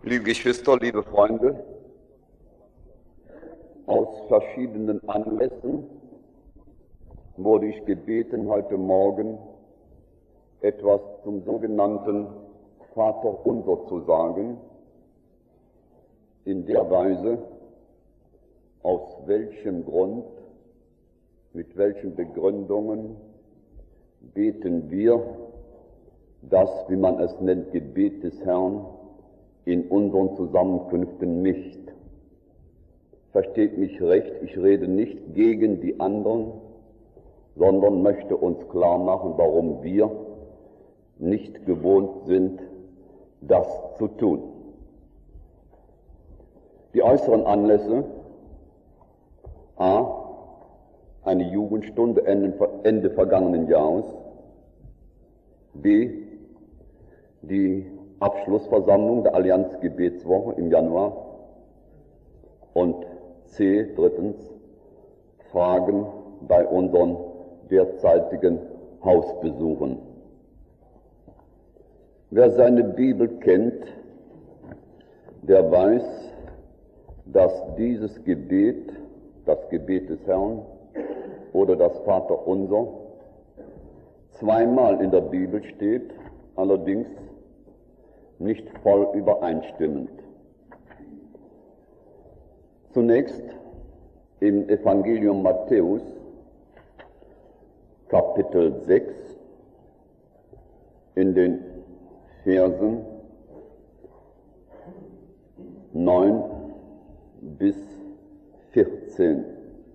Liebe Geschwister, liebe Freunde, aus verschiedenen Anlässen wurde ich gebeten, heute Morgen etwas zum sogenannten Vaterunser zu sagen, in der Weise, aus welchem Grund, mit welchen Begründungen beten wir das, wie man es nennt, Gebet des Herrn, in unseren Zusammenkünften nicht. Versteht mich recht, ich rede nicht gegen die anderen, sondern möchte uns klar machen, warum wir nicht gewohnt sind, das zu tun. Die äußeren Anlässe: a. eine Jugendstunde Ende vergangenen Jahres, b. die Abschlussversammlung der Allianz-Gebetswoche im Januar und c. drittens Fragen bei unseren derzeitigen Hausbesuchen. Wer seine Bibel kennt, der weiß, dass dieses Gebet, das Gebet des Herrn oder das Vaterunser, zweimal in der Bibel steht, allerdings nicht voll übereinstimmend. Zunächst im Evangelium Matthäus, Kapitel 6, in den Versen 9 bis 14.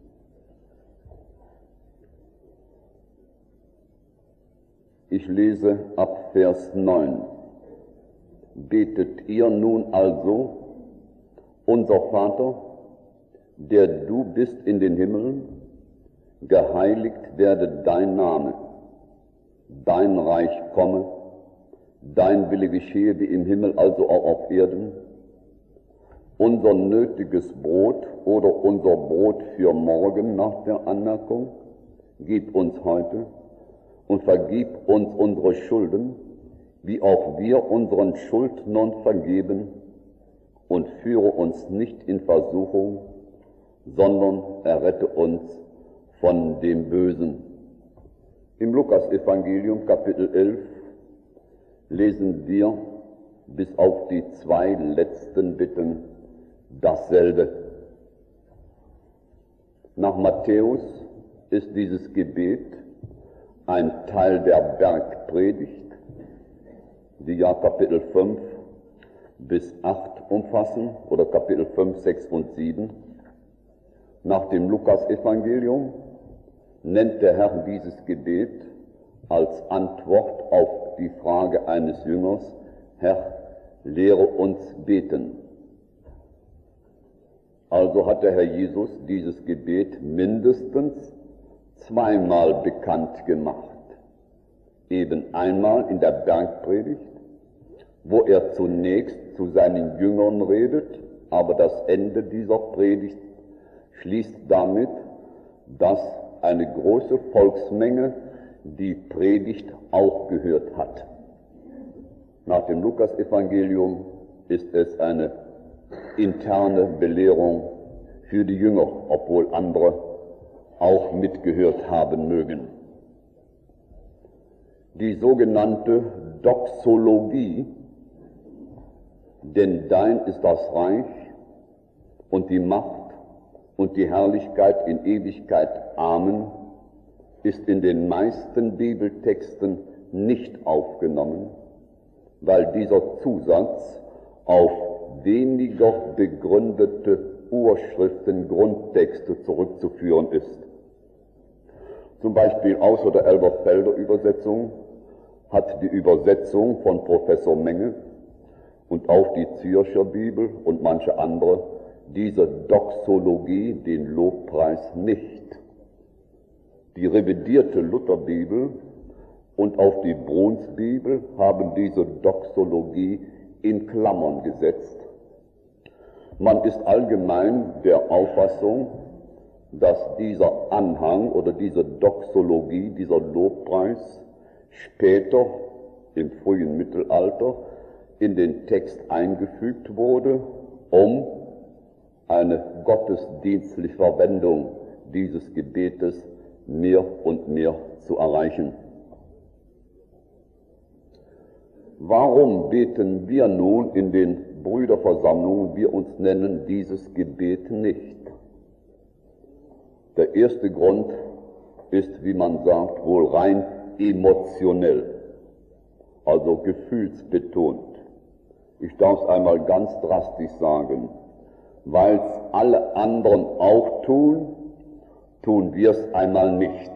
Ich lese ab Vers 9. Betet ihr nun also: Unser Vater, der du bist in den Himmeln, geheiligt werde dein Name, dein Reich komme, dein Wille geschehe wie im Himmel, also auch auf Erden. Unser nötiges Brot oder unser Brot für morgen nach der Anmerkung gib uns heute und vergib uns unsere Schulden, wie auch wir unseren Schuldnern vergeben, und führe uns nicht in Versuchung, sondern errette uns von dem Bösen. Im Lukas-Evangelium, Kapitel 11, lesen wir bis auf die zwei letzten Bitten dasselbe. Nach Matthäus ist dieses Gebet ein Teil der Bergpredigt, die ja Kapitel 5 bis 8 umfassen, oder Kapitel 5, 6 und 7. Nach dem Lukas-Evangelium nennt der Herr dieses Gebet als Antwort auf die Frage eines Jüngers: Herr, lehre uns beten. Also hat der Herr Jesus dieses Gebet mindestens zweimal bekannt gemacht. Eben einmal in der Bergpredigt, wo er zunächst zu seinen Jüngern redet, aber das Ende dieser Predigt schließt damit, dass eine große Volksmenge die Predigt auch gehört hat. Nach dem Lukas-Evangelium ist es eine interne Belehrung für die Jünger, obwohl andere auch mitgehört haben mögen. Die sogenannte Doxologie, denn dein ist das Reich und die Macht und die Herrlichkeit in Ewigkeit. Amen, ist in den meisten Bibeltexten nicht aufgenommen, weil dieser Zusatz auf weniger begründete Urschriften, Grundtexte zurückzuführen ist. Zum Beispiel außer der Elberfelder Übersetzung hat die Übersetzung von Professor Menge und auch die Zürcher Bibel und manche andere diese Doxologie, den Lobpreis, nicht. Die revidierte Lutherbibel und auch die Brunsbibel haben diese Doxologie in Klammern gesetzt. Man ist allgemein der Auffassung, dass dieser Anhang oder diese Doxologie, dieser Lobpreis später im frühen Mittelalter in den Text eingefügt wurde, um eine gottesdienstliche Verwendung dieses Gebetes mehr und mehr zu erreichen. Warum beten wir nun in den Brüderversammlungen, wir uns nennen, dieses Gebet nicht? Der erste Grund ist, wie man sagt, wohl rein emotionell, also gefühlsbetont. Ich darf es einmal ganz drastisch sagen, weil es alle anderen auch tun, tun wir es einmal nicht.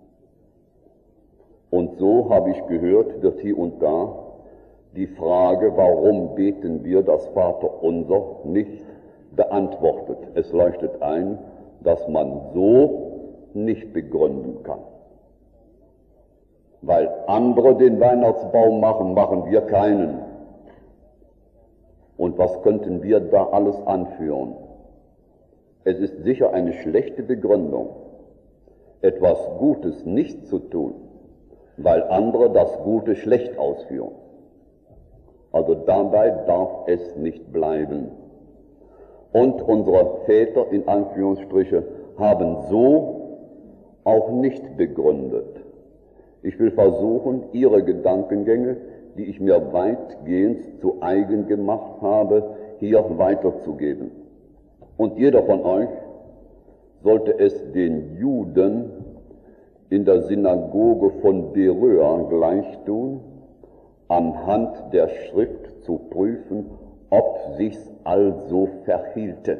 Und so habe ich gehört, wird hier und da die Frage, warum beten wir das Vaterunser, nicht beantwortet. Es leuchtet ein, dass man so nicht begründen kann. Weil andere den Weihnachtsbaum machen, machen wir keinen. Und was könnten wir da alles anführen? Es ist sicher eine schlechte Begründung, etwas Gutes nicht zu tun, weil andere das Gute schlecht ausführen. Also dabei darf es nicht bleiben. Und unsere Väter, in Anführungsstriche, haben so auch nicht begründet. Ich will versuchen, ihre Gedankengänge, die ich mir weitgehend zu eigen gemacht habe, hier weiterzugeben. Und jeder von euch sollte es den Juden in der Synagoge von Beröa gleich tun, anhand der Schrift zu prüfen, ob sich's also verhielte.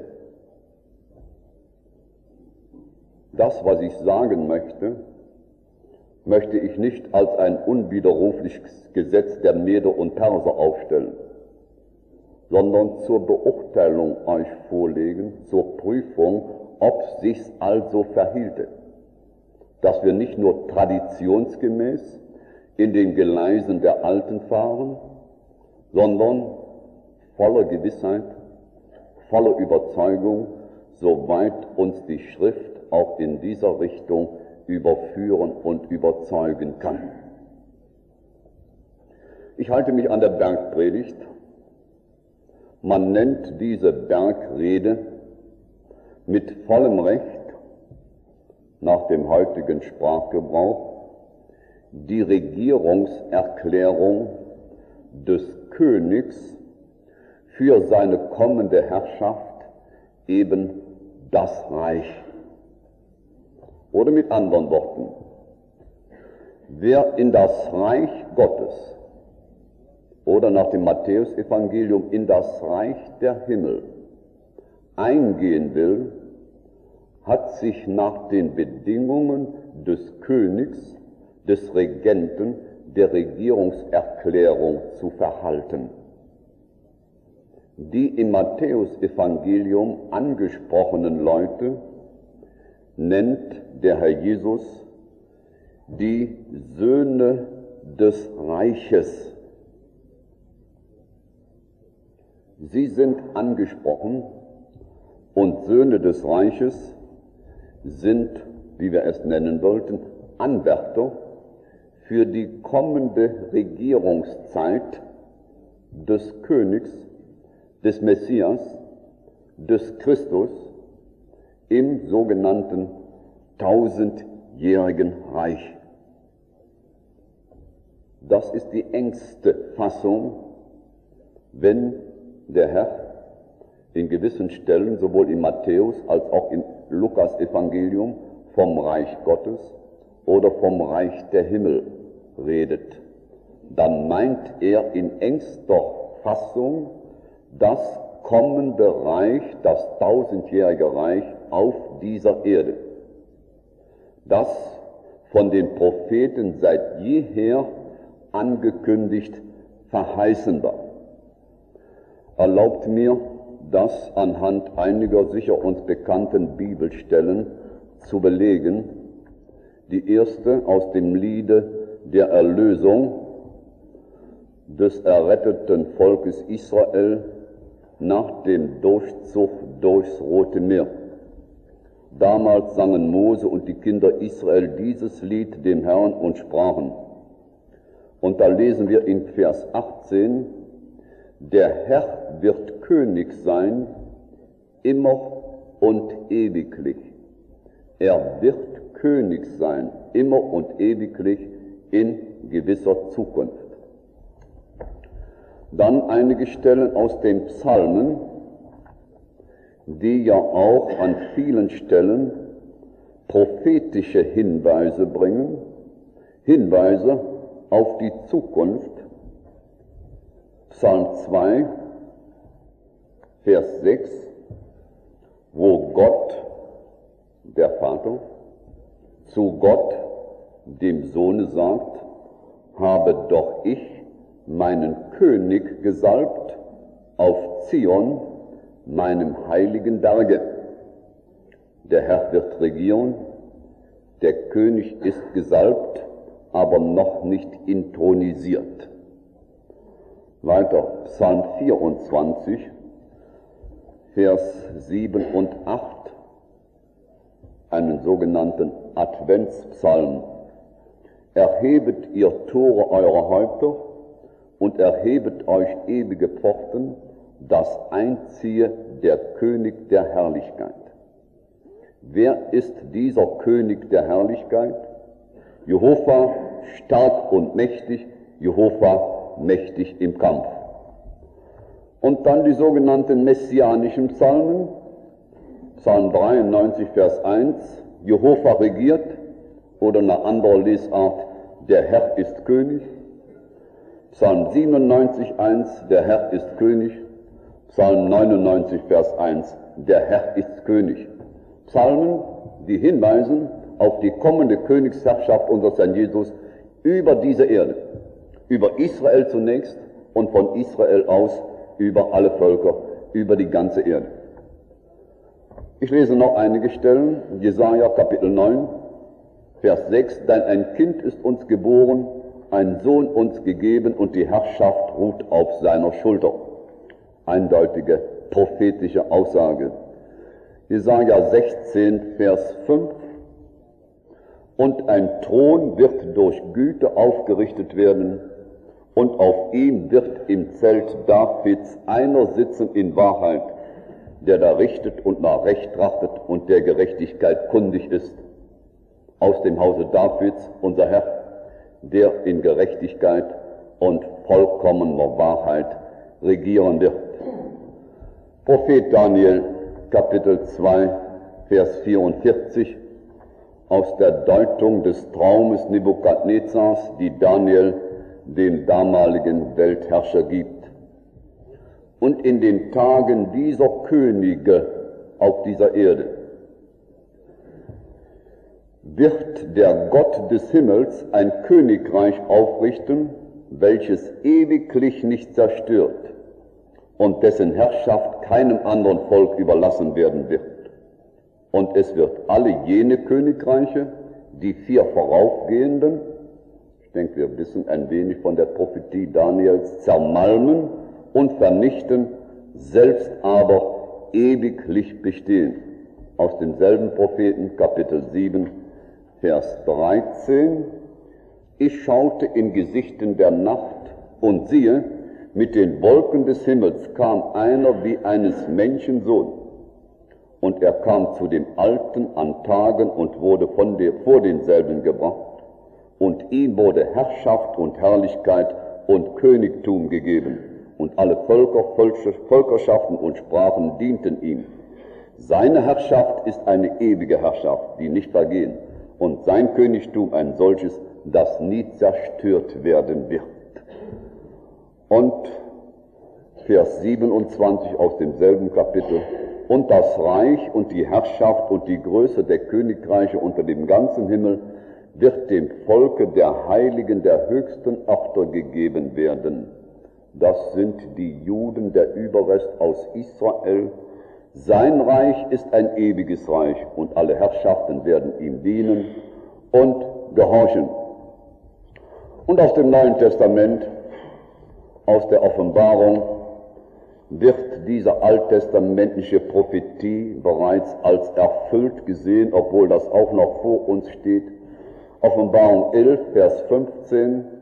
Das, was ich sagen möchte, möchte ich nicht als ein unwiderrufliches Gesetz der Meder und Perser aufstellen, sondern zur Beurteilung euch vorlegen, zur Prüfung, ob sich's also verhielte, dass wir nicht nur traditionsgemäß in den Gleisen der Alten fahren, sondern voller Gewissheit, voller Überzeugung, soweit uns die Schrift auch in dieser Richtung überführen und überzeugen kann. Ich halte mich an der Bergpredigt. Man nennt diese Bergrede mit vollem Recht nach dem heutigen Sprachgebrauch die Regierungserklärung des Königs für seine kommende Herrschaft, eben das Reich. Oder mit anderen Worten, wer in das Reich Gottes oder nach dem Matthäusevangelium in das Reich der Himmel eingehen will, hat sich nach den Bedingungen des Königs, des Regenten, der Regierungserklärung zu verhalten. Die im Matthäusevangelium angesprochenen Leute nennt der Herr Jesus die Söhne des Reiches. Sie sind angesprochen und Söhne des Reiches sind, wie wir es nennen wollten, Anwärter für die kommende Regierungszeit des Königs, des Messias, des Christus im sogenannten 1000-jährigen Reich. Das ist die engste Fassung, wenn der Herr in gewissen Stellen, sowohl im Matthäus als auch im Lukas-Evangelium, vom Reich Gottes oder vom Reich der Himmel redet. Dann meint er in engster Fassung das kommende Reich, das 1000-jährige Reich auf dieser Erde, das von den Propheten seit jeher angekündigt verheißen war. Erlaubt mir, das anhand einiger sicher uns bekannten Bibelstellen zu belegen. Die erste aus dem Liede der Erlösung des erretteten Volkes Israel nach dem Durchzug durchs Rote Meer. Damals sangen Mose und die Kinder Israel dieses Lied dem Herrn und sprachen. Und da lesen wir in Vers 18, Der Herr wird König sein, immer und ewiglich. Er wird König sein, immer und ewiglich in gewisser Zukunft. Dann einige Stellen aus den Psalmen, die ja auch an vielen Stellen prophetische Hinweise bringen, Hinweise auf die Zukunft. Psalm 2, Vers 6, wo Gott, der Vater, zu Gott, dem Sohne, sagt: Habe doch ich meinen König gesalbt auf Zion, meinem heiligen Berge. Der Herr wird regieren, der König ist gesalbt, aber noch nicht intronisiert. Weiter, Psalm 24, Vers 7 und 8, einen sogenannten Adventspsalm. Erhebet ihr Tore eurer Häupter und erhebet euch ewige Pforten, dass einziehe der König der Herrlichkeit. Wer ist dieser König der Herrlichkeit? Jehova, stark und mächtig, Jehova, mächtig im Kampf. Und dann die sogenannten messianischen Psalmen. Psalm 93, Vers 1, Jehova regiert, oder eine andere Lesart, der Herr ist König. Psalm 97, 1, der Herr ist König. Psalm 99, Vers 1, der Herr ist König. Psalmen, die hinweisen auf die kommende Königsherrschaft unseres Herrn Jesus über diese Erde. Über Israel zunächst und von Israel aus über alle Völker, über die ganze Erde. Ich lese noch einige Stellen. Jesaja Kapitel 9, Vers 6. Denn ein Kind ist uns geboren, ein Sohn uns gegeben und die Herrschaft ruht auf seiner Schulter. Eindeutige prophetische Aussage. Jesaja 16, Vers 5. Und ein Thron wird durch Güte aufgerichtet werden, und auf ihm wird im Zelt Davids einer sitzen in Wahrheit, der da richtet und nach Recht trachtet und der Gerechtigkeit kundig ist. Aus dem Hause Davids, unser Herr, der in Gerechtigkeit und vollkommener Wahrheit regieren wird. Prophet Daniel, Kapitel 2, Vers 44, aus der Deutung des Traumes Nebukadnezars, die Daniel dem damaligen Weltherrscher gibt. Und in den Tagen dieser Könige auf dieser Erde wird der Gott des Himmels ein Königreich aufrichten, welches ewiglich nicht zerstört und dessen Herrschaft keinem anderen Volk überlassen werden wird. Und es wird alle jene Königreiche, die 4 voraufgehenden, ich denke, wir wissen ein wenig von der Prophetie Daniels, zermalmen und vernichten, selbst aber ewiglich bestehen. Aus demselben Propheten, Kapitel 7, Vers 13. Ich schaute in Gesichten der Nacht und siehe, mit den Wolken des Himmels kam einer wie eines Menschensohn. Und er kam zu dem Alten an Tagen und wurde vor denselben gebracht. Und ihm wurde Herrschaft und Herrlichkeit und Königtum gegeben. Und alle Völker, Völkerschaften und Sprachen dienten ihm. Seine Herrschaft ist eine ewige Herrschaft, die nicht vergehen. Und sein Königtum ein solches, das nie zerstört werden wird. Und Vers 27 aus demselben Kapitel. Und das Reich und die Herrschaft und die Größe der Königreiche unter dem ganzen Himmel wird dem Volke der Heiligen der höchsten Orte gegeben werden. Das sind die Juden, der Überrest aus Israel. Sein Reich ist ein ewiges Reich und alle Herrschaften werden ihm dienen und gehorchen. Und aus dem Neuen Testament, aus der Offenbarung, wird diese alttestamentliche Prophetie bereits als erfüllt gesehen, obwohl das auch noch vor uns steht. Offenbarung 11, Vers 15.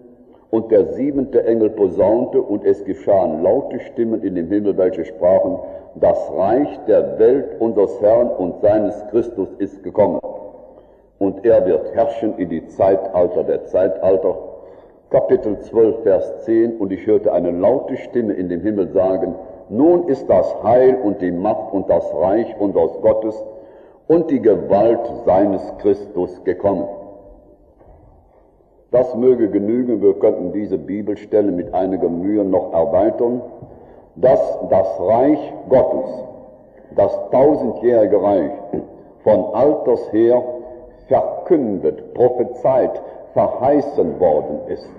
Und der 7. Engel posaunte, und es geschahen laute Stimmen in dem Himmel, welche sprachen: Das Reich der Welt unseres Herrn und seines Christus ist gekommen. Und er wird herrschen in die Zeitalter der Zeitalter. Kapitel 12, Vers 10. Und ich hörte eine laute Stimme in dem Himmel sagen: Nun ist das Heil und die Macht und das Reich unseres Gottes und die Gewalt seines Christus gekommen. Das möge genügen, wir könnten diese Bibelstelle mit einiger Mühe noch erweitern, dass das Reich Gottes, das 1000-jährige Reich, von alters her verkündet, prophezeit, verheißen worden ist.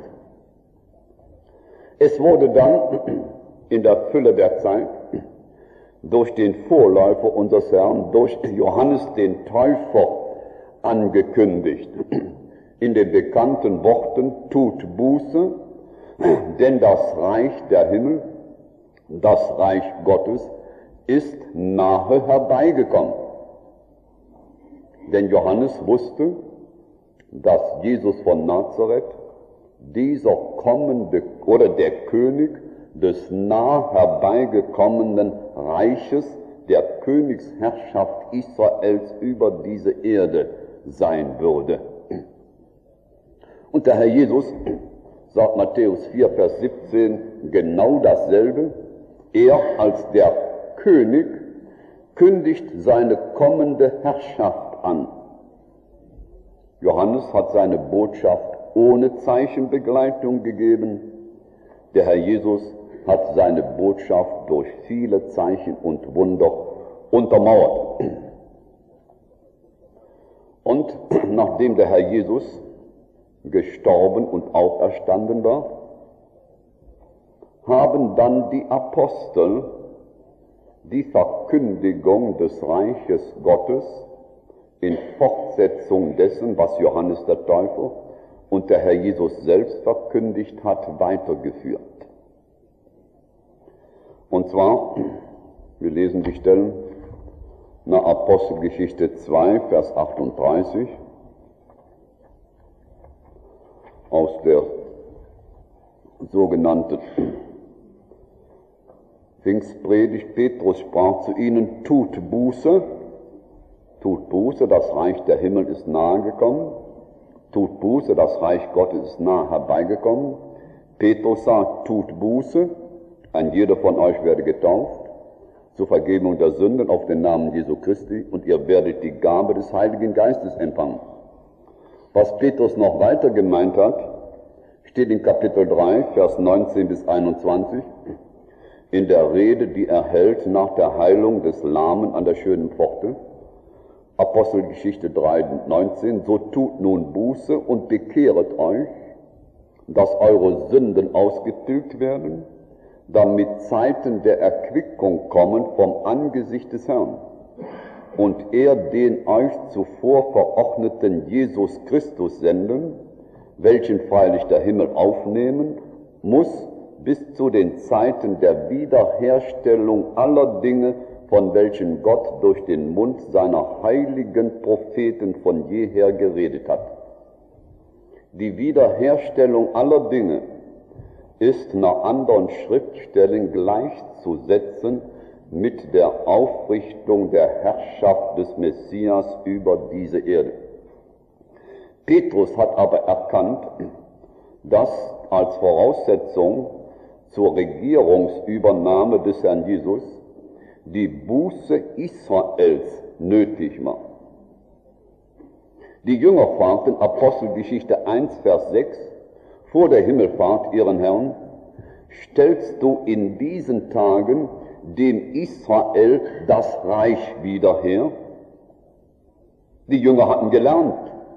Es wurde dann in der Fülle der Zeit durch den Vorläufer unseres Herrn, durch Johannes den Täufer angekündigt, in den bekannten Worten: Tut Buße, denn das Reich der Himmel, das Reich Gottes, ist nahe herbeigekommen. Denn Johannes wusste, dass Jesus von Nazareth, dieser kommende oder der König des nah herbeigekommenen Reiches, der Königsherrschaft Israels über diese Erde sein würde. Und der Herr Jesus sagt Matthäus 4, Vers 17 genau dasselbe. Er als der König kündigt seine kommende Herrschaft an. Johannes hat seine Botschaft ohne Zeichenbegleitung gegeben. Der Herr Jesus hat seine Botschaft durch viele Zeichen und Wunder untermauert. Und nachdem der Herr Jesus gestorben und auferstanden war, haben dann die Apostel die Verkündigung des Reiches Gottes in Fortsetzung dessen, was Johannes der Täufer und der Herr Jesus selbst verkündigt hat, weitergeführt. Und zwar, wir lesen die Stellen nach Apostelgeschichte 2, Vers 38, aus der sogenannten Pfingstpredigt. Petrus sprach zu ihnen: Tut Buße, das Reich der Himmel ist nahe gekommen. Tut Buße, das Reich Gottes ist nahe herbeigekommen. Petrus sagt: Tut Buße, ein jeder von euch werde getauft zur Vergebung der Sünden auf den Namen Jesu Christi, und ihr werdet die Gabe des Heiligen Geistes empfangen. Was Petrus noch weiter gemeint hat, steht in Kapitel 3, Vers 19 bis 21, in der Rede, die er hält nach der Heilung des Lahmen an der schönen Pforte. Apostelgeschichte 3, 19, so tut nun Buße und bekehret euch, dass eure Sünden ausgetilgt werden, damit Zeiten der Erquickung kommen vom Angesicht des Herrn. Und er den euch zuvor verordneten Jesus Christus senden, welchen freilich der Himmel aufnehmen muss, bis zu den Zeiten der Wiederherstellung aller Dinge, von welchen Gott durch den Mund seiner heiligen Propheten von jeher geredet hat. Die Wiederherstellung aller Dinge ist nach anderen Schriftstellen gleichzusetzen mit der Aufrichtung der Herrschaft des Messias über diese Erde. Petrus hat aber erkannt, dass als Voraussetzung zur Regierungsübernahme des Herrn Jesus die Buße Israels nötig war. Die Jünger fragten, Apostelgeschichte 1, Vers 6, vor der Himmelfahrt ihren Herrn: Stellst du in diesen Tagen dem Israel das Reich wieder her? Die Jünger hatten gelernt,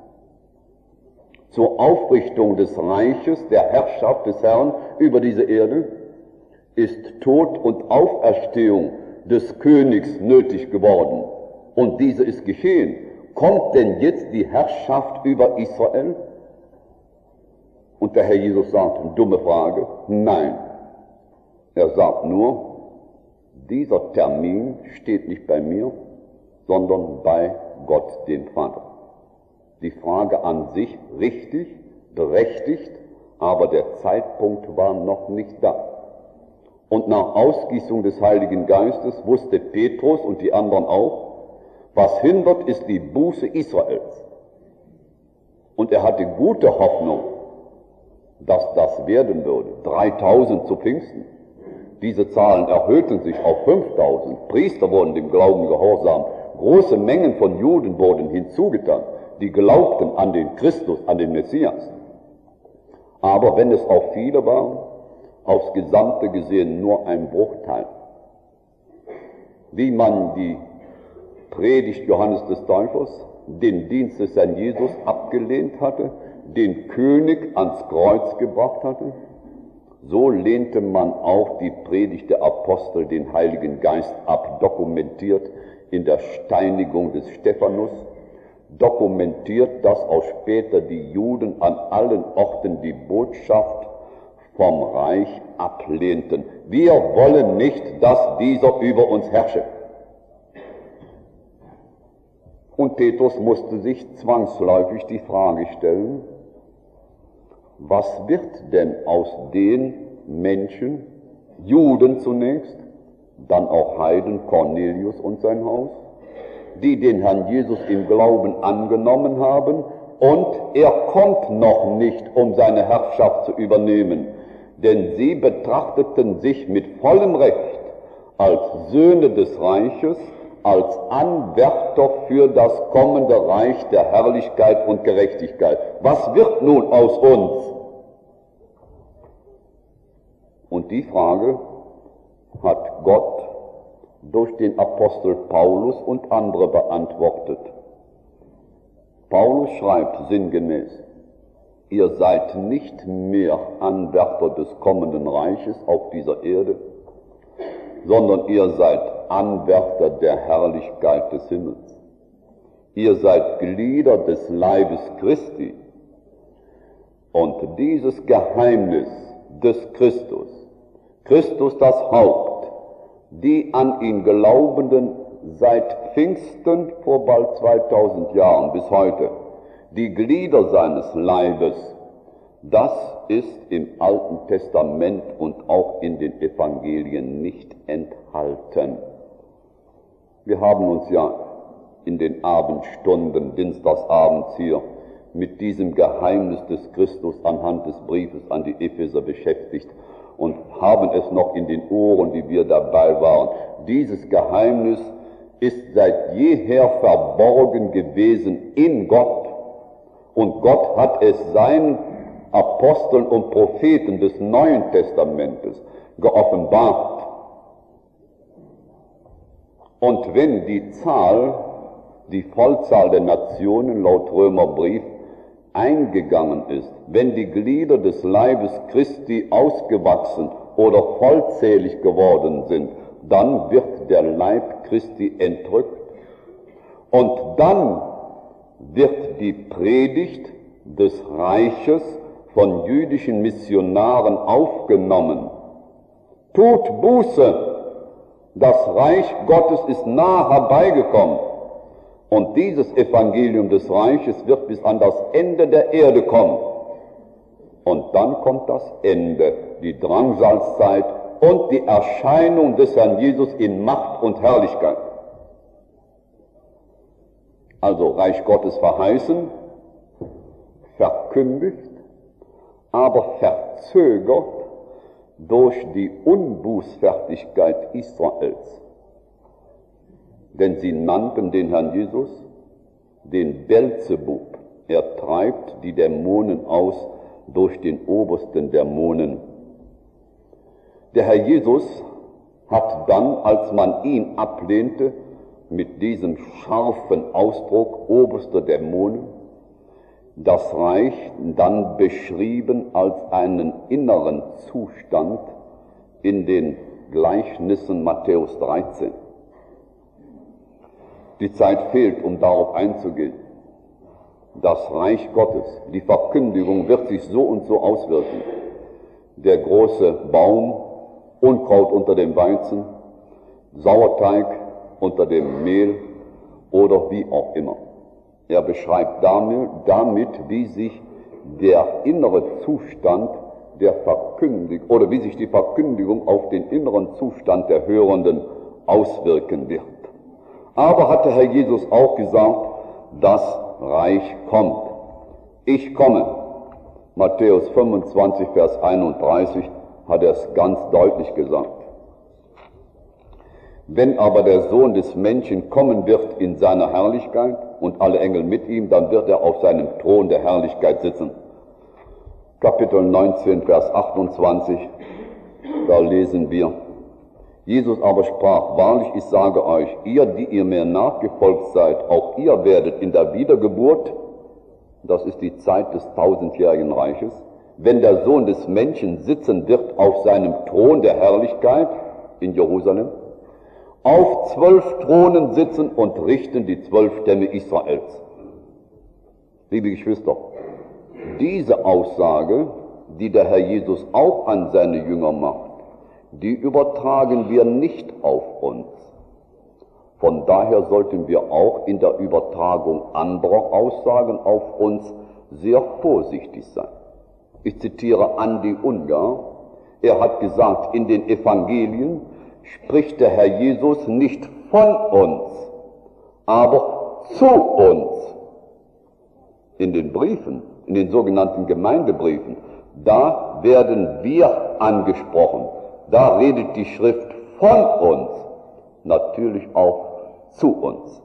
zur Aufrichtung des Reiches, der Herrschaft des Herrn über diese Erde, ist Tod und Auferstehung des Königs nötig geworden. Und diese ist geschehen. Kommt denn jetzt die Herrschaft über Israel? Und der Herr Jesus sagt, dumme Frage, nein. Er sagt nur, dieser Termin steht nicht bei mir, sondern bei Gott, dem Vater. Die Frage an sich richtig, berechtigt, aber der Zeitpunkt war noch nicht da. Und nach Ausgießung des Heiligen Geistes wusste Petrus und die anderen auch, was hindert, ist die Buße Israels. Und er hatte gute Hoffnung, dass das werden würde. 3000 zu Pfingsten. Diese Zahlen erhöhten sich auf 5000. Priester wurden dem Glauben gehorsam. Große Mengen von Juden wurden hinzugetan, die glaubten an den Christus, an den Messias. Aber wenn es auch viele waren, aufs Gesamte gesehen nur ein Bruchteil. Wie man die Predigt Johannes des Täufers, den Dienst des Herrn Jesus abgelehnt hatte, den König ans Kreuz gebracht hatte, so lehnte man auch die Predigt der Apostel, den Heiligen Geist ab, dokumentiert in der Steinigung des Stephanus, dokumentiert, dass auch später die Juden an allen Orten die Botschaft vom Reich ablehnten. Wir wollen nicht, dass dieser über uns herrsche. Und Petrus musste sich zwangsläufig die Frage stellen, was wird denn aus den Menschen, Juden zunächst, dann auch Heiden, Cornelius und sein Haus, die den Herrn Jesus im Glauben angenommen haben, und er kommt noch nicht, um seine Herrschaft zu übernehmen, denn sie betrachteten sich mit vollem Recht als Söhne des Reiches, als Anwärter für das kommende Reich der Herrlichkeit und Gerechtigkeit. Was wird nun aus uns? Und die Frage hat Gott durch den Apostel Paulus und andere beantwortet. Paulus schreibt sinngemäß, ihr seid nicht mehr Anwärter des kommenden Reiches auf dieser Erde, sondern ihr seid Anwärter der Herrlichkeit des Himmels. Ihr seid Glieder des Leibes Christi. Und dieses Geheimnis des Christus, Christus das Haupt, die an ihn Glaubenden seit Pfingsten vor bald 2000 Jahren bis heute, die Glieder seines Leibes, das ist im Alten Testament und auch in den Evangelien nicht enthalten. Wir haben uns ja in den Abendstunden, dienstagsabends hier, mit diesem Geheimnis des Christus anhand des Briefes an die Epheser beschäftigt und haben es noch in den Ohren, wie wir dabei waren. Dieses Geheimnis ist seit jeher verborgen gewesen in Gott. Und Gott hat es seinen Aposteln und Propheten des Neuen Testamentes geoffenbart. Und wenn die Vollzahl der Nationen laut Römerbrief eingegangen ist, wenn die Glieder des Leibes Christi ausgewachsen oder vollzählig geworden sind, dann wird der Leib Christi entrückt. Und dann wird die Predigt des Reiches von jüdischen Missionaren aufgenommen. Tut Buße, das Reich Gottes ist nah herbeigekommen. Und dieses Evangelium des Reiches wird bis an das Ende der Erde kommen. Und dann kommt das Ende, die Drangsalzzeit und die Erscheinung des Herrn Jesus in Macht und Herrlichkeit. Also Reich Gottes verheißen, verkündigt, aber verzögert durch die Unbußfertigkeit Israels. Denn sie nannten den Herrn Jesus den Belzebub. Er treibt die Dämonen aus durch den obersten Dämonen. Der Herr Jesus hat dann, als man ihn ablehnte, mit diesem scharfen Ausdruck oberster Dämonen, das Reich dann beschrieben als einen inneren Zustand in den Gleichnissen Matthäus 13. Die Zeit fehlt, um darauf einzugehen. Das Reich Gottes, die Verkündigung wird sich so und so auswirken. Der große Baum, Unkraut unter dem Weizen, Sauerteig unter dem Mehl oder wie auch immer. Er beschreibt damit, wie sich der innere Zustand der Verkündigung oder wie sich die Verkündigung auf den inneren Zustand der Hörenden auswirken wird. Aber hat der Herr Jesus auch gesagt, das Reich kommt. Ich komme. Matthäus 25, Vers 31 hat er es ganz deutlich gesagt. Wenn aber der Sohn des Menschen kommen wird in seiner Herrlichkeit und alle Engel mit ihm, dann wird er auf seinem Thron der Herrlichkeit sitzen. Kapitel 19, Vers 28, da lesen wir: Jesus aber sprach, wahrlich, ich sage euch, ihr, die ihr mir nachgefolgt seid, auch ihr werdet in der Wiedergeburt, das ist die Zeit des 1000-jährigen Reiches, wenn der Sohn des Menschen sitzen wird auf seinem Thron der Herrlichkeit in Jerusalem, auf 12 Thronen sitzen und richten die 12 Stämme Israels. Liebe Geschwister, diese Aussage, die der Herr Jesus auch an seine Jünger macht, die übertragen wir nicht auf uns. Von daher sollten wir auch in der Übertragung anderer Aussagen auf uns sehr vorsichtig sein. Ich zitiere Andi Ungar. Er hat gesagt, in den Evangelien spricht der Herr Jesus nicht von uns, aber zu uns. In den Briefen, in den sogenannten Gemeindebriefen, da werden wir angesprochen. Da redet die Schrift von uns, natürlich auch zu uns.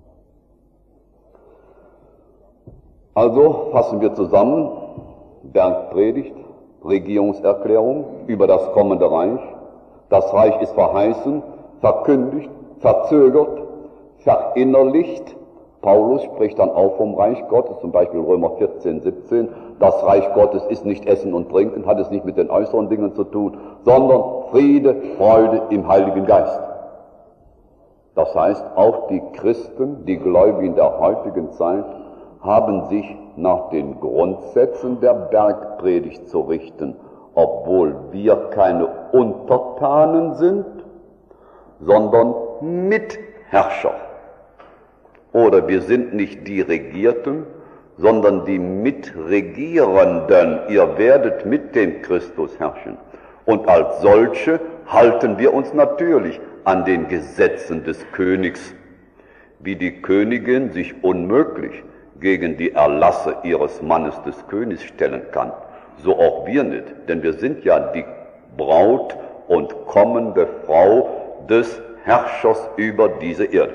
Also fassen wir zusammen: Bergpredigt, Regierungserklärung über das kommende Reich. Das Reich ist verheißen, verkündigt, verzögert, verinnerlicht. Paulus spricht dann auch vom Reich Gottes, zum Beispiel Römer 14, 17. Das Reich Gottes ist nicht Essen und Trinken, hat es nicht mit den äußeren Dingen zu tun, sondern Friede, Freude im Heiligen Geist. Das heißt, auch die Christen, die Gläubigen der heutigen Zeit, haben sich nach den Grundsätzen der Bergpredigt zu richten, obwohl wir keine Untertanen sind, sondern Mitherrscher. Oder wir sind nicht die Regierten, sondern die Mitregierenden. Ihr werdet mit dem Christus herrschen. Und als solche halten wir uns natürlich an den Gesetzen des Königs, wie die Königin sich unmöglich gegen die Erlasse ihres Mannes des Königs stellen kann. So auch wir nicht, denn wir sind ja die Braut und kommende Frau des Herrschers über diese Erde.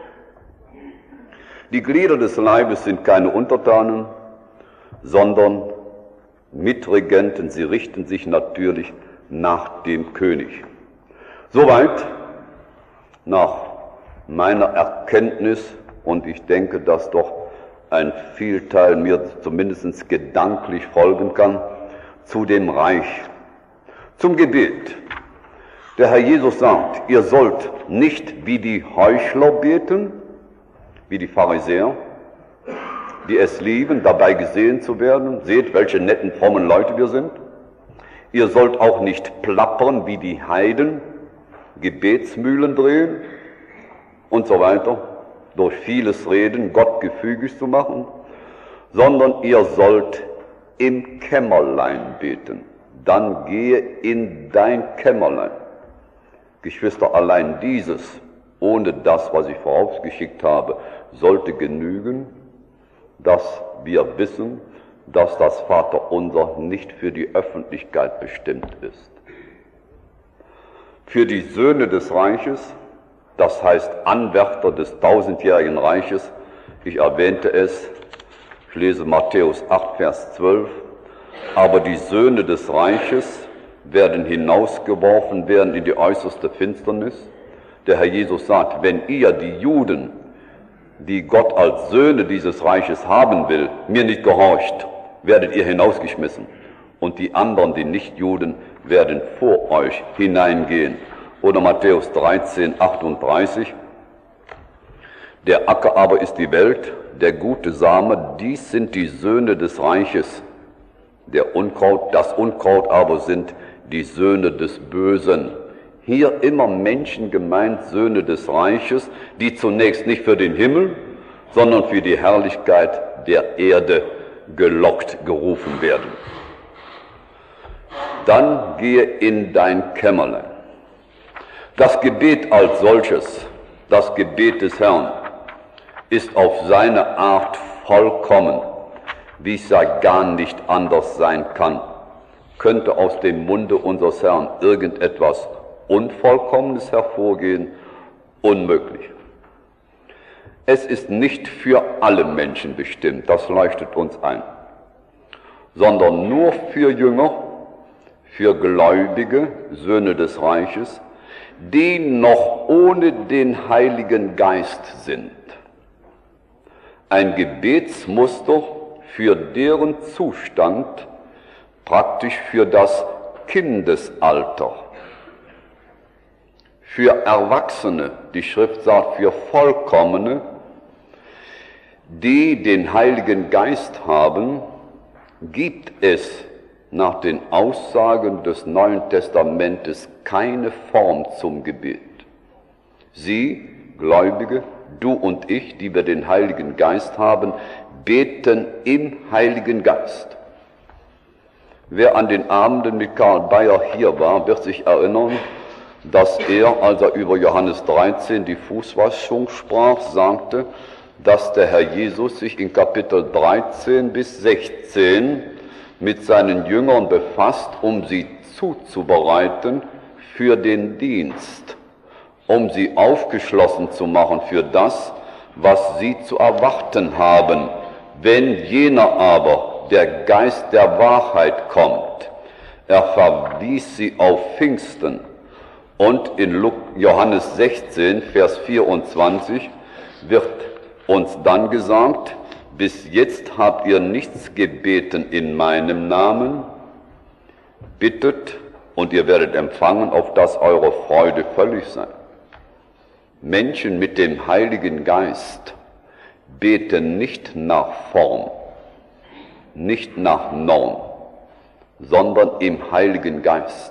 Die Glieder des Leibes sind keine Untertanen, sondern Mitregenten. Sie richten sich natürlich nach dem König. Soweit nach meiner Erkenntnis, und ich denke, dass doch ein Vielteil mir zumindest gedanklich folgen kann, zu dem Reich, zum Gebet. Der Herr Jesus sagt, ihr sollt nicht wie die Heuchler beten, wie die Pharisäer, die es lieben, dabei gesehen zu werden. Seht, welche netten, frommen Leute wir sind. Ihr sollt auch nicht plappern wie die Heiden, Gebetsmühlen drehen und so weiter, durch vieles Reden Gott gefügig zu machen, sondern ihr sollt im Kämmerlein beten. Dann gehe in dein Kämmerlein. Geschwister, allein dieses, ohne das, was ich vorausgeschickt habe, sollte genügen, dass wir wissen, dass das Vaterunser nicht für die Öffentlichkeit bestimmt ist. Für die Söhne des Reiches, das heißt Anwärter des 1000-jährigen Reiches, ich erwähnte es, ich lese Matthäus 8, Vers 12, aber die Söhne des Reiches werden hinausgeworfen werden in die äußerste Finsternis. Der Herr Jesus sagt, wenn ihr die Juden, die Gott als Söhne dieses Reiches haben will, mir nicht gehorcht, werdet ihr hinausgeschmissen. Und die anderen, die Nichtjuden, werden vor euch hineingehen. Oder Matthäus 13, 38. Der Acker aber ist die Welt, der gute Same, dies sind die Söhne des Reiches. Das Unkraut aber sind die Söhne des Bösen. Hier immer Menschen gemeint, Söhne des Reiches, die zunächst nicht für den Himmel, sondern für die Herrlichkeit der Erde gelockt, gerufen werden. Dann gehe in dein Kämmerlein. Das Gebet als solches, das Gebet des Herrn, ist auf seine Art vollkommen, wie es ja gar nicht anders sein kann. Könnte aus dem Munde unseres Herrn irgendetwas Unvollkommenes hervorgehen? Unmöglich. Es ist nicht für alle Menschen bestimmt, das leuchtet uns ein, sondern nur für Jünger, für gläubige Söhne des Reiches, die noch ohne den Heiligen Geist sind. Ein Gebetsmuster für deren Zustand, praktisch für das Kindesalter. Für Erwachsene, die Schrift sagt, für Vollkommene, die den Heiligen Geist haben, gibt es nach den Aussagen des Neuen Testamentes keine Form zum Gebet. Sie, Gläubige, du und ich, die wir den Heiligen Geist haben, beten im Heiligen Geist. Wer an den Abenden mit Karl Bayer hier war, wird sich erinnern, dass er, als er über Johannes 13 die Fußwaschung sprach, sagte, dass der Herr Jesus sich in Kapitel 13 bis 16 mit seinen Jüngern befasst, um sie zuzubereiten für den Dienst, um sie aufgeschlossen zu machen für das, was sie zu erwarten haben. Wenn jener aber, der Geist der Wahrheit, kommt, er verwies sie auf Pfingsten. Und in Johannes 16, Vers 24 wird uns dann gesagt, bis jetzt habt ihr nichts gebeten in meinem Namen, bittet und ihr werdet empfangen, auf dass eure Freude völlig sei. Menschen mit dem Heiligen Geist beten nicht nach Form, nicht nach Norm, sondern im Heiligen Geist.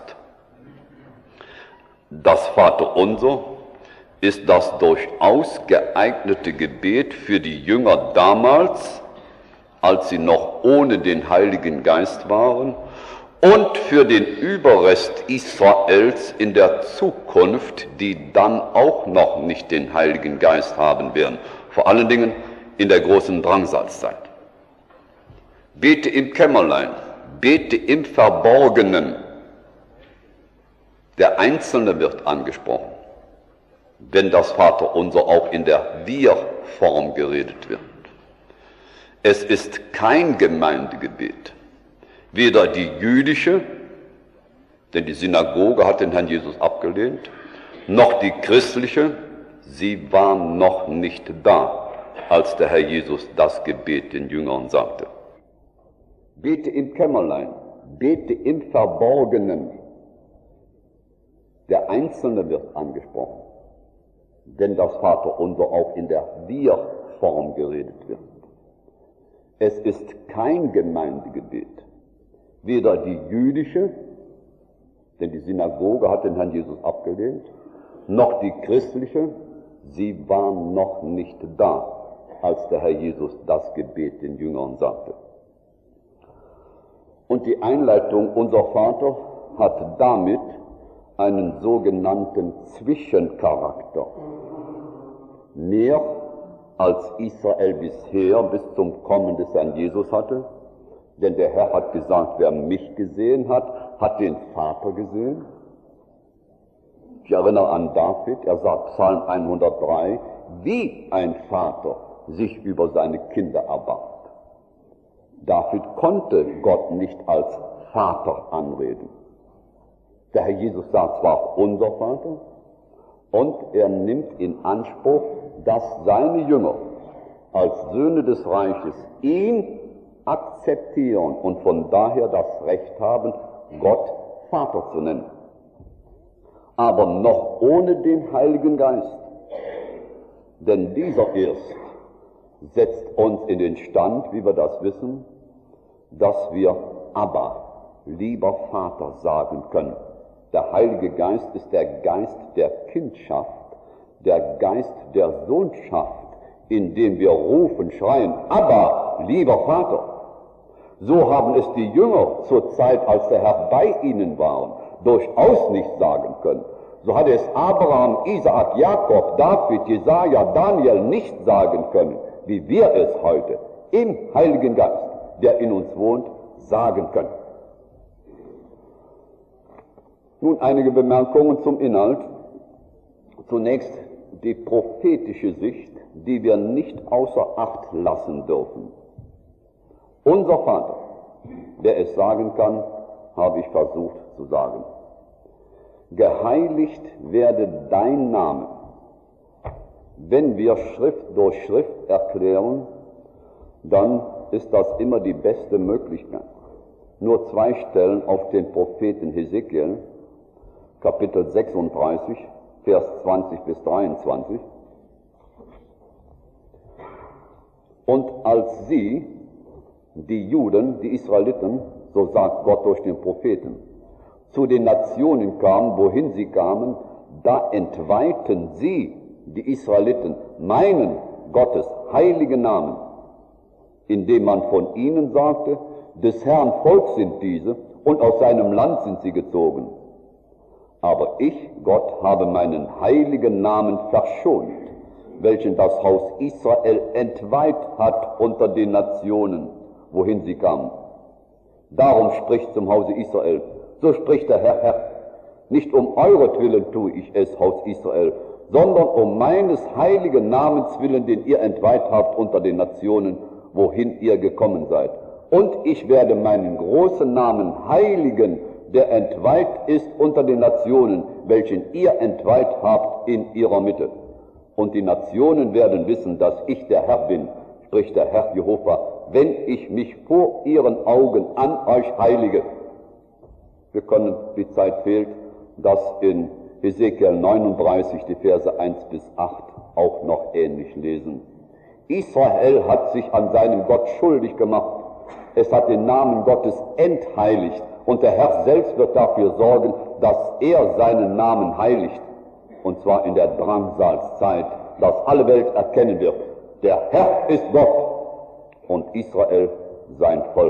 Das Vaterunser ist das durchaus geeignete Gebet für die Jünger damals, als sie noch ohne den Heiligen Geist waren, und für den Überrest Israels in der Zukunft, die dann auch noch nicht den Heiligen Geist haben werden, vor allen Dingen in der großen Drangsalzzeit. Bete im Kämmerlein, bete im Verborgenen. Der Einzelne wird angesprochen, wenn das Vaterunser auch in der Wir-Form geredet wird. Es ist kein Gemeindegebet, weder die jüdische, denn die Synagoge hat den Herrn Jesus abgelehnt, noch die christliche, sie war noch nicht da, als der Herr Jesus das Gebet den Jüngern sagte. Bete im Kämmerlein, bete im Verborgenen. Der Einzelne wird angesprochen, wenn das Vaterunser auch in der Wir-Form geredet wird. Es ist kein Gemeindegebet, weder die jüdische, denn die Synagoge hat den Herrn Jesus abgelehnt, noch die christliche, sie war noch nicht da, als der Herr Jesus das Gebet den Jüngern sagte. Und die Einleitung, unser Vater, hat damit einen sogenannten Zwischencharakter. Mehr als Israel bisher bis zum Kommen des Herrn Jesus hatte, denn der Herr hat gesagt, wer mich gesehen hat, hat den Vater gesehen. Ich erinnere an David, er sagt Psalm 103, wie ein Vater sich über seine Kinder erbarmt. David konnte Gott nicht als Vater anreden. Der Herr Jesus sagt zwar unser Vater, und er nimmt in Anspruch, dass seine Jünger als Söhne des Reiches ihn akzeptieren und von daher das Recht haben, Gott Vater zu nennen. Aber noch ohne den Heiligen Geist, denn dieser erst setzt uns in den Stand, wie wir das wissen, dass wir Abba, lieber Vater, sagen können. Der Heilige Geist ist der Geist der Kindschaft, der Geist der Sohnschaft, in dem wir rufen, schreien, Abba, lieber Vater. So haben es die Jünger zur Zeit, als der Herr bei ihnen war, durchaus nicht sagen können. So hatte es Abraham, Isaak, Jakob, David, Jesaja, Daniel nicht sagen können, wie wir es heute im Heiligen Geist, der in uns wohnt, sagen können. Nun einige Bemerkungen zum Inhalt. Zunächst die prophetische Sicht, die wir nicht außer Acht lassen dürfen. Unser Vater, der es sagen kann, habe ich versucht zu sagen. Geheiligt werde dein Name. Wenn wir Schrift durch Schrift erklären, dann ist das immer die beste Möglichkeit. Nur 2 Stellen auf den Propheten Hesekiel, Kapitel 36, Vers 20 bis 23. Und als sie, die Juden, die Israeliten, so sagt Gott durch den Propheten, zu den Nationen kamen, wohin sie kamen, da entweihten sie, die Israeliten, meinen Gottes heiligen Namen, indem man von ihnen sagte, des Herrn Volk sind diese und aus seinem Land sind sie gezogen. Aber ich, Gott, habe meinen heiligen Namen verschont, welchen das Haus Israel entweiht hat unter den Nationen, wohin sie kamen. Darum spricht zum Hause Israel, so spricht der Herr, nicht um euretwillen tue ich es, Haus Israel, sondern um meines heiligen Namens willen, den ihr entweiht habt unter den Nationen, wohin ihr gekommen seid. Und ich werde meinen großen Namen heiligen, der entweiht ist unter den Nationen, welchen ihr entweiht habt in ihrer Mitte. Und die Nationen werden wissen, dass ich der Herr bin, spricht der Herr Jehova, wenn ich mich vor ihren Augen an euch heilige. Wir können, die Zeit fehlt, das in Hesekiel 39, die Verse 1 bis 8 auch noch ähnlich lesen. Israel hat sich an seinem Gott schuldig gemacht. Es hat den Namen Gottes entheiligt. Und der Herr selbst wird dafür sorgen, dass er seinen Namen heiligt. Und zwar in der Drangsalzzeit, dass alle Welt erkennen wird, der Herr ist Gott und Israel sein Volk.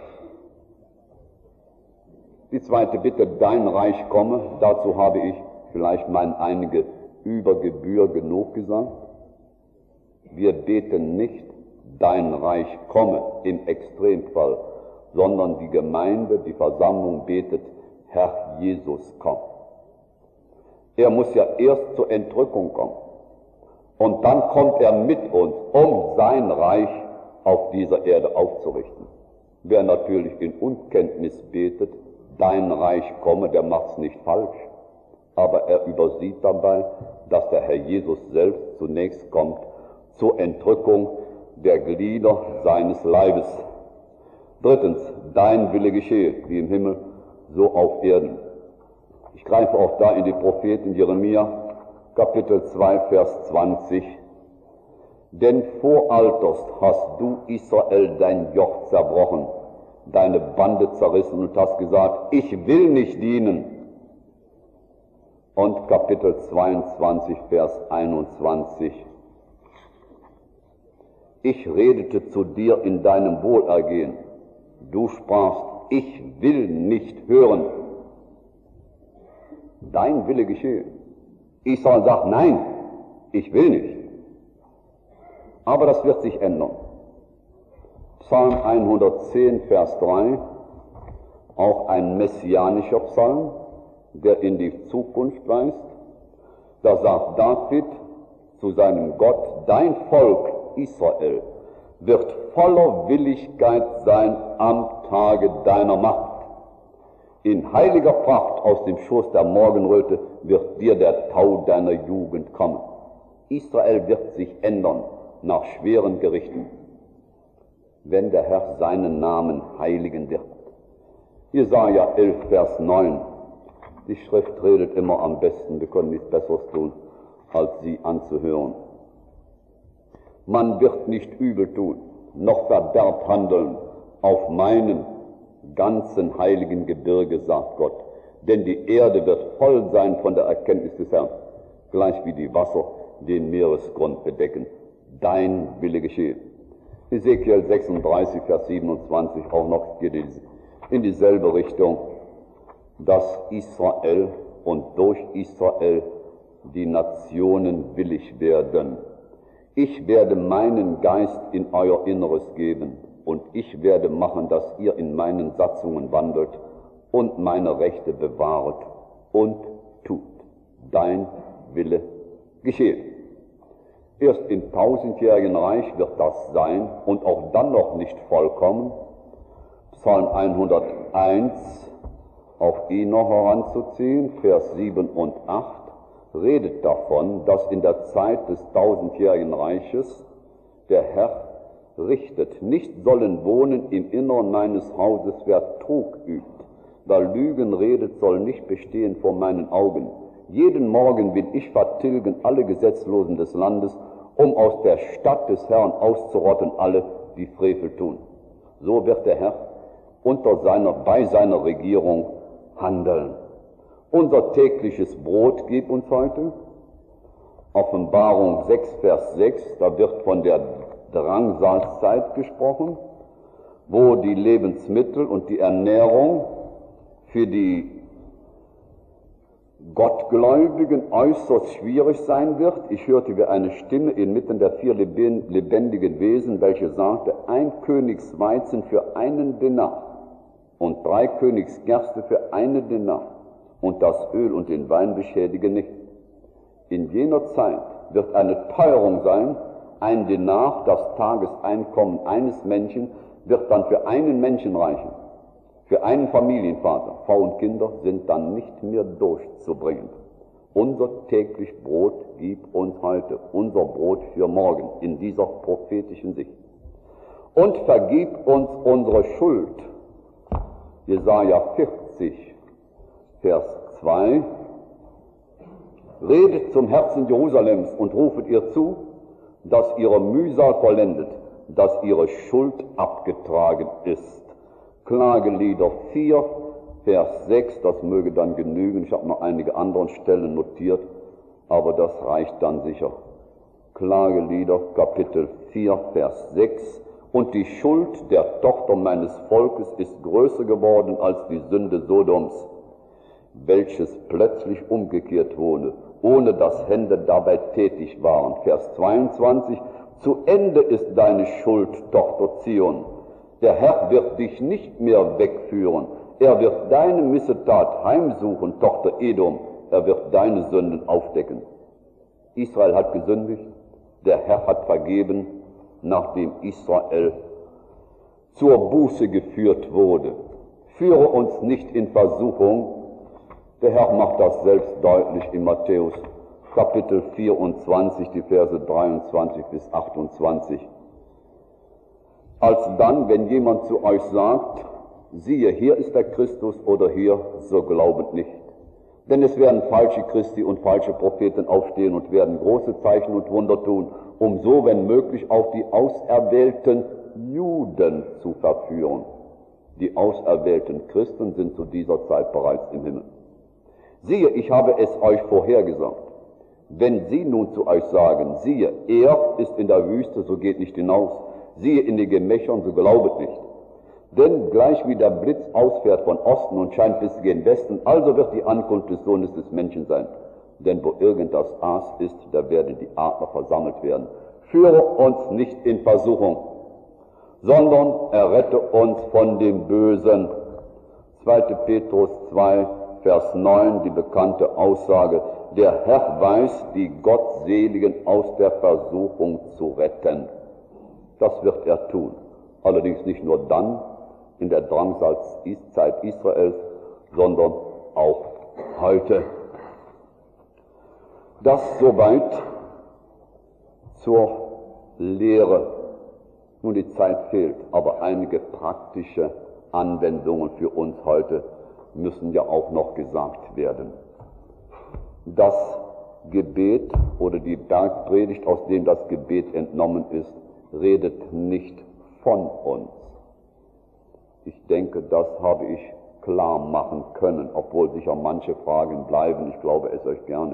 Die zweite Bitte, dein Reich komme, dazu habe ich vielleicht mal einige über Gebühr genug gesagt. Wir beten nicht, dein Reich komme im Extremfall, sondern die Gemeinde, die Versammlung betet, Herr Jesus, komm. Er muss ja erst zur Entrückung kommen. Und dann kommt er mit uns, um sein Reich auf dieser Erde aufzurichten. Wer natürlich in Unkenntnis betet, dein Reich komme, der macht's nicht falsch. Aber er übersieht dabei, dass der Herr Jesus selbst zunächst kommt zur Entrückung der Glieder seines Leibes. Drittens, dein Wille geschehe, wie im Himmel, so auf Erden. Ich greife auch da in die Propheten Jeremia, Kapitel 2, Vers 20. Denn voralterst hast du, Israel, dein Joch zerbrochen, deine Bande zerrissen und hast gesagt, ich will nicht dienen. Und Kapitel 22, Vers 21. Ich redete zu dir in deinem Wohlergehen. Du sprachst, ich will nicht hören. Dein Wille geschehe. Israel sagt, nein, ich will nicht. Aber das wird sich ändern. Psalm 110, Vers 3, auch ein messianischer Psalm, der in die Zukunft weist. Da sagt David zu seinem Gott, dein Volk Israel wird voller Willigkeit sein am Tage deiner Macht. In heiliger Pracht aus dem Schoß der Morgenröte wird dir der Tau deiner Jugend kommen. Israel wird sich ändern nach schweren Gerichten, wenn der Herr seinen Namen heiligen wird. Jesaja 11, Vers 9. Die Schrift redet immer am besten, wir können nichts Besseres tun, als sie anzuhören. Man wird nicht übel tun, noch Verderb handeln auf meinem ganzen heiligen Gebirge, sagt Gott. Denn die Erde wird voll sein von der Erkenntnis des Herrn, gleich wie die Wasser den Meeresgrund bedecken. Dein Wille geschehe. Ezekiel 36, Vers 27 auch noch geht in dieselbe Richtung, dass Israel und durch Israel die Nationen willig werden. Ich werde meinen Geist in euer Inneres geben und ich werde machen, dass ihr in meinen Satzungen wandelt und meine Rechte bewahret und tut. Dein Wille geschehe. Erst im 1000-jährigen Reich wird das sein und auch dann noch nicht vollkommen. Psalm 101, auf ihn noch heranzuziehen, Vers 7 und 8, redet davon, dass in der Zeit des 1000-jährigen Reiches der Herr richtet. Nicht sollen wohnen im Innern meines Hauses, wer Trug übt. Da Lügen redet, soll nicht bestehen vor meinen Augen. Jeden Morgen will ich vertilgen alle Gesetzlosen des Landes, um aus der Stadt des Herrn auszurotten alle, die Frevel tun. So wird der Herr bei seiner Regierung handeln. Unser tägliches Brot gib uns heute. Offenbarung 6, Vers 6, da wird von der Drangsalzzeit gesprochen, wo die Lebensmittel und die Ernährung für die Gottgläubigen äußerst schwierig sein wird. Ich hörte wie eine Stimme inmitten der 4 lebendigen Wesen, welche sagte, 1 Königsweizen für 1 Denar und 3 Königsgerste für 1 Denar und das Öl und den Wein beschädige nicht. In jener Zeit wird eine Teuerung sein, 1 Denar, das Tageseinkommen eines Menschen, wird dann für einen Menschen reichen. Für einen Familienvater, Frau und Kinder sind dann nicht mehr durchzubringen. Unser täglich Brot gib uns heute, unser Brot für morgen, in dieser prophetischen Sicht. Und vergib uns unsere Schuld. Jesaja 40, Vers 2. Redet zum Herzen Jerusalems und rufet ihr zu, dass ihre Mühsal vollendet, dass ihre Schuld abgetragen ist. Klagelieder 4, Vers 6, das möge dann genügen. Ich habe noch einige andere Stellen notiert, aber das reicht dann sicher. Klagelieder, Kapitel 4, Vers 6. Und die Schuld der Tochter meines Volkes ist größer geworden als die Sünde Sodoms, welches plötzlich umgekehrt wurde, ohne dass Hände dabei tätig waren. Vers 22. Zu Ende ist deine Schuld, Tochter Zion. Der Herr wird dich nicht mehr wegführen. Er wird deine Missetat heimsuchen, Tochter Edom. Er wird deine Sünden aufdecken. Israel hat gesündigt. Der Herr hat vergeben, nachdem Israel zur Buße geführt wurde. Führe uns nicht in Versuchung. Der Herr macht das selbst deutlich in Matthäus Kapitel 24, die Verse 23 bis 28. Alsdann, wenn jemand zu euch sagt, siehe, hier ist der Christus oder hier, so glaubet nicht. Denn es werden falsche Christi und falsche Propheten aufstehen und werden große Zeichen und Wunder tun, um so, wenn möglich, auch die auserwählten Juden zu verführen. Die auserwählten Christen sind zu dieser Zeit bereits im Himmel. Siehe, ich habe es euch vorhergesagt. Wenn sie nun zu euch sagen, siehe, er ist in der Wüste, so geht nicht hinaus. Siehe in den Gemächern, so glaubet nicht. Denn gleich wie der Blitz ausfährt von Osten und scheint bis gen Westen, also wird die Ankunft des Sohnes des Menschen sein. Denn wo irgend das Aas ist, da werden die Adler versammelt werden. Führe uns nicht in Versuchung, sondern errette uns von dem Bösen. 2. Petrus 2, Vers 9, die bekannte Aussage, der Herr weiß, die Gottseligen aus der Versuchung zu retten. Das wird er tun. Allerdings nicht nur dann, in der Drangsalzzeit Israels, sondern auch heute. Das soweit zur Lehre. Nun, die Zeit fehlt, aber einige praktische Anwendungen für uns heute müssen ja auch noch gesagt werden. Das Gebet oder die Bergpredigt, aus dem das Gebet entnommen ist, redet nicht von uns. Ich denke, das habe ich klar machen können, obwohl sicher manche Fragen bleiben. Ich glaube es euch gerne.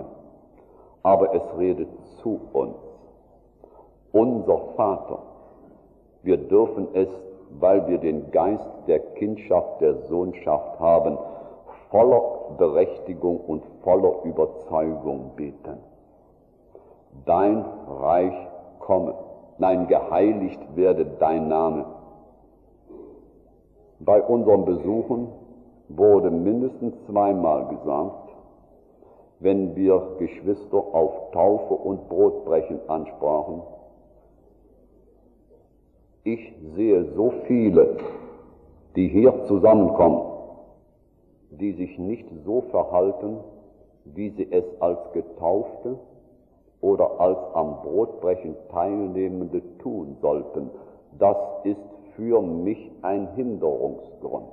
Aber es redet zu uns. Unser Vater, Wir dürfen es, weil wir den Geist der Kindschaft, der Sohnschaft haben, voller Berechtigung und voller Überzeugung beten. Dein Reich komme, nein, geheiligt werde dein Name. Bei unseren Besuchen wurde mindestens zweimal gesagt, wenn wir Geschwister auf Taufe und Brotbrechen ansprachen: Ich sehe so viele, die hier zusammenkommen, die sich nicht so verhalten, wie sie es als Getaufte oder als am Brotbrechen Teilnehmende tun sollten. Das ist für mich ein Hinderungsgrund.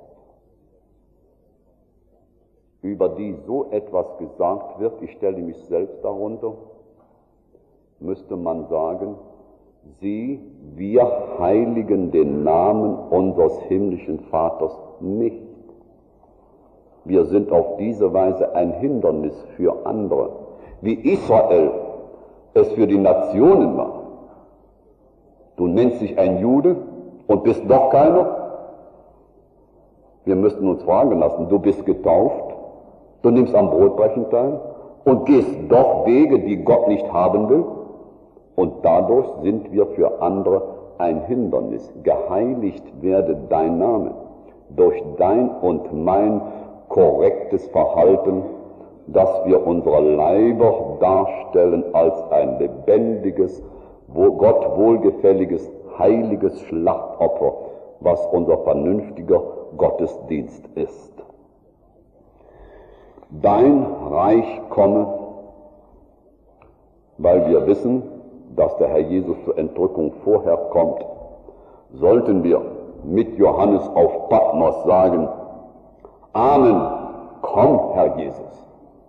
Über die so etwas gesagt wird, ich stelle mich selbst darunter, müsste man sagen: wir heiligen den Namen unseres himmlischen Vaters nicht. Wir sind auf diese Weise ein Hindernis für andere, wie Israel es für die Nationen war. Du nennst dich ein Jude und bist doch keiner. Wir müssten uns fragen lassen: Du bist getauft, du nimmst am Brotbrechen teil und gehst doch Wege, die Gott nicht haben will. Und dadurch sind wir für andere ein Hindernis. Geheiligt werde dein Name durch dein und mein korrektes Verhalten, dass wir unsere Leiber darstellen als ein lebendiges, Gott wohlgefälliges, heiliges Schlachtopfer, was unser vernünftiger Gottesdienst ist. Dein Reich komme, weil wir wissen, dass der Herr Jesus zur Entrückung vorher kommt, sollten wir mit Johannes auf Patmos sagen: Amen, komm, Herr Jesus.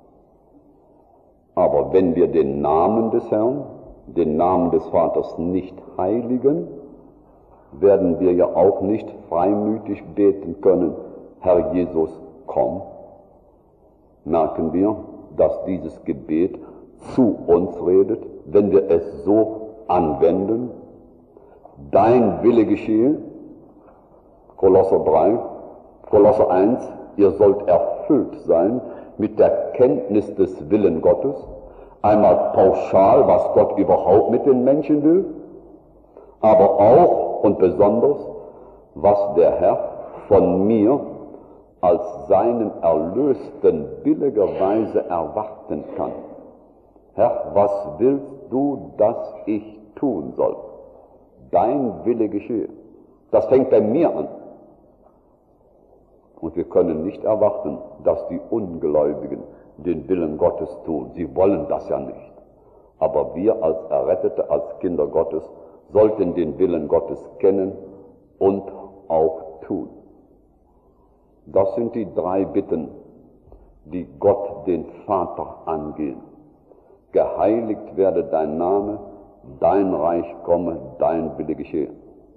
Aber wenn wir den Namen des Herrn, den Namen des Vaters nicht heiligen, werden wir ja auch nicht freimütig beten können: Herr Jesus, komm. Merken wir, dass dieses Gebet zu uns redet, wenn wir es so anwenden. Dein Wille geschehe, Kolosser 3, Kolosser 1, ihr sollt erfüllt sein mit der Kenntnis des Willen Gottes, einmal pauschal, was Gott überhaupt mit den Menschen will, aber auch und besonders, was der Herr von mir als seinen Erlösten billigerweise erwarten kann. Herr, was willst du, dass ich tun soll? Dein Wille geschehe. Das fängt bei mir an. Und wir können nicht erwarten, dass die Ungläubigen den Willen Gottes tun. Sie wollen das ja nicht. Aber wir als Errettete, als Kinder Gottes, sollten den Willen Gottes kennen und auch tun. Das sind die 3 Bitten, die Gott den Vater angehen. Geheiligt werde dein Name, dein Reich komme, dein Wille geschehe.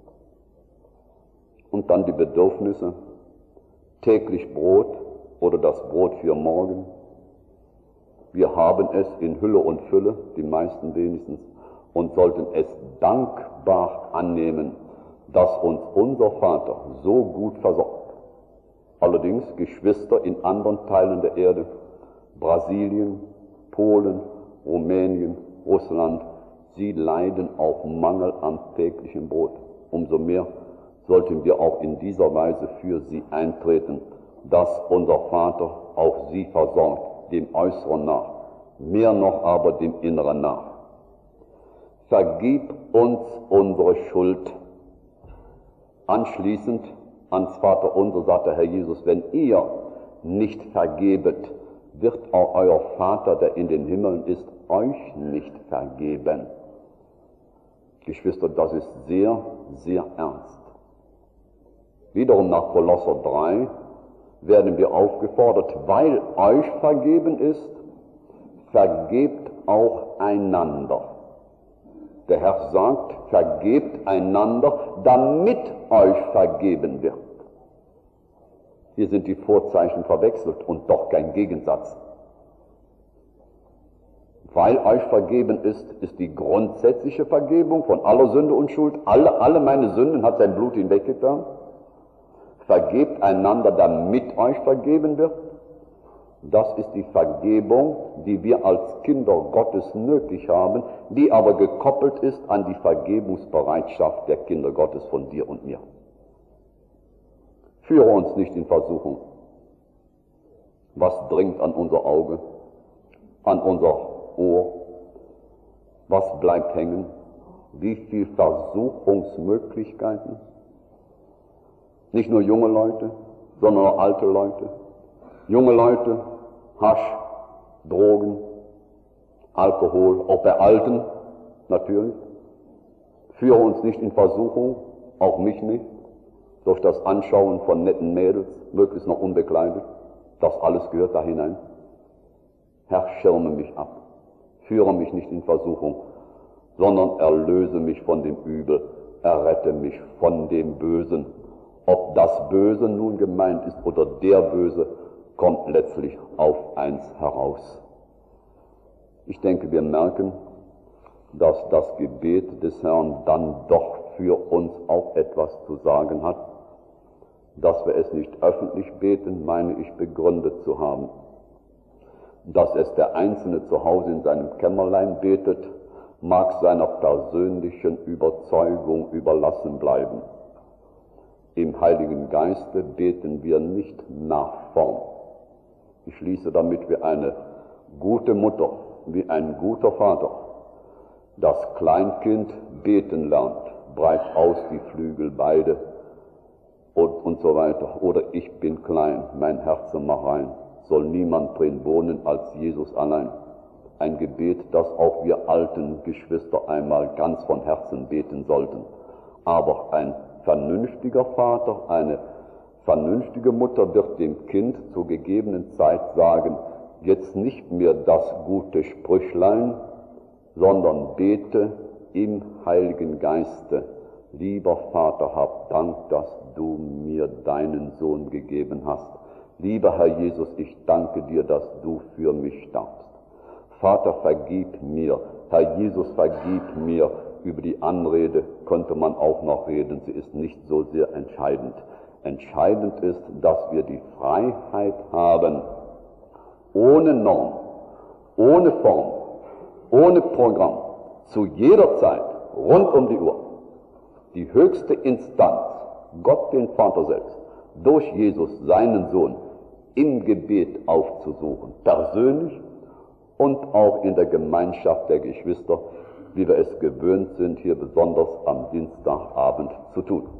Und dann die Bedürfnisse: täglich Brot oder das Brot für morgen. Wir haben es in Hülle und Fülle, die meisten wenigstens, und sollten es dankbar annehmen, dass uns unser Vater so gut versorgt. Allerdings Geschwister in anderen Teilen der Erde, Brasilien, Polen, Rumänien, Russland, sie leiden auch Mangel an täglichem Brot. Umso mehr sollten wir auch in dieser Weise für sie eintreten, dass unser Vater auch sie versorgt, dem Äußeren nach, mehr noch aber dem Inneren nach. Vergib uns unsere Schuld. Anschließend ans Vaterunser sagt der Herr Jesus: Wenn ihr nicht vergebet, wird auch euer Vater, der in den Himmeln ist, euch nicht vergeben. Geschwister, das ist sehr, sehr ernst. Wiederum nach Kolosser 3 werden wir aufgefordert: Weil euch vergeben ist, vergebt auch einander. Der Herr sagt: Vergebt einander, damit euch vergeben wird. Hier sind die Vorzeichen verwechselt und doch kein Gegensatz. weil euch vergeben ist, ist die grundsätzliche Vergebung von aller Sünde und Schuld. Alle meine Sünden hat sein Blut hinweggetan. Vergebt einander, damit euch vergeben wird. Das ist die Vergebung, die wir als Kinder Gottes nötig haben, die aber gekoppelt ist an die Vergebungsbereitschaft der Kinder Gottes von dir und mir. Führe uns nicht in Versuchung. Was dringt an unser Auge, an unser Ohr? Was bleibt hängen? Wie viel Versuchungsmöglichkeiten? Nicht nur junge Leute, sondern auch alte Leute. Junge Leute, Hasch, Drogen, Alkohol, auch bei Alten natürlich. Führe uns nicht in Versuchung, auch mich nicht, durch das Anschauen von netten Mädels, möglichst noch unbekleidet. Das alles gehört da hinein. Herr, schirme mich ab, führe mich nicht in Versuchung, sondern erlöse mich von dem Übel, errette mich von dem Bösen. Ob das Böse nun gemeint ist oder der Böse, kommt letztlich auf eins heraus. Ich denke, wir merken, dass das Gebet des Herrn dann doch für uns auch etwas zu sagen hat. Dass wir es nicht öffentlich beten, meine ich begründet zu haben. Dass es der Einzelne zu Hause in seinem Kämmerlein betet, mag seiner persönlichen Überzeugung überlassen bleiben. Im Heiligen Geiste beten wir nicht nach Form. Ich schließe damit, wie eine gute Mutter, wie ein guter Vater das Kleinkind beten lernt, breit aus die Flügel beide und so weiter. Oder ich bin klein, mein Herz mach rein, soll niemand drin wohnen als Jesus allein. Ein Gebet, das auch wir alten Geschwister einmal ganz von Herzen beten sollten. Aber ein vernünftiger Vater, eine vernünftige Mutter wird dem Kind zur gegebenen Zeit sagen, jetzt nicht mehr das gute Sprüchlein, sondern bete im Heiligen Geiste. Lieber Vater, hab Dank, dass du mir deinen Sohn gegeben hast. Lieber Herr Jesus, ich danke dir, dass du für mich starbst. Vater, vergib mir. Herr Jesus, vergib mir. Über die Anrede könnte man auch noch reden, sie ist nicht so sehr entscheidend. Entscheidend ist, dass wir die Freiheit haben, ohne Norm, ohne Form, ohne Programm, zu jeder Zeit, rund um die Uhr, die höchste Instanz, Gott den Vater selbst, durch Jesus, seinen Sohn, im Gebet aufzusuchen, persönlich und auch in der Gemeinschaft der Geschwister, wie wir es gewöhnt sind, hier besonders am Dienstagabend zu tun.